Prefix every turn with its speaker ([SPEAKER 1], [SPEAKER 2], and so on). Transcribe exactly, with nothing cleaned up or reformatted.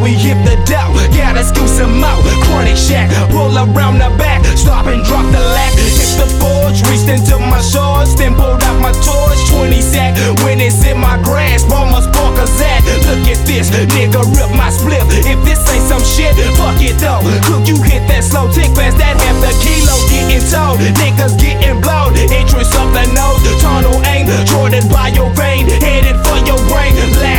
[SPEAKER 1] we hit the dough. Gotta scoop some more. Chronic shack, pull around the back, stop and drop the lack. Hit the forge, reached into my shorts, then pulled out my torch. Twenty sack, when it's in my grasp, almost spark a zat. Look at this, nigga, rip my split. If this ain't some shit, fuck it though. Cook, you hit that slow, tick fast, that half the kilo.